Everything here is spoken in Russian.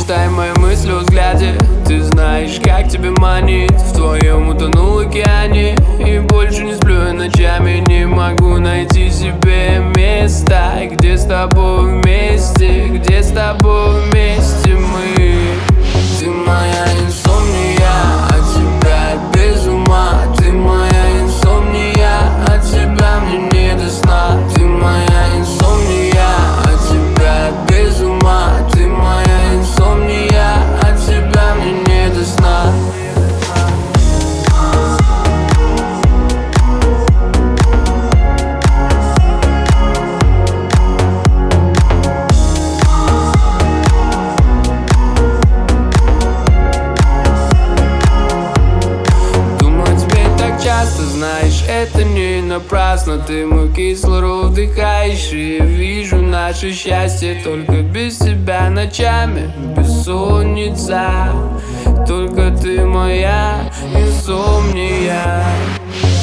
Читай мои мысли в взгляде. Ты знаешь, как тебе манит. В твоем утонул океане. И больше не сплю я ночами. Не могу найти себе места, где с тобой вместе, где с тобой вместе мы. Ты моя инсомния, от тебя без ума. Ты моя инсомния, от тебя мне не до сна. Ты моя инсомния, от тебя без ума. Ты моя инсомния, от тебя мне не до сна. Часто, знаешь, это не напрасно. Ты мой кислород вдыхающий. Вижу наше счастье только без тебя ночами. Бессонница, только ты моя инсомния.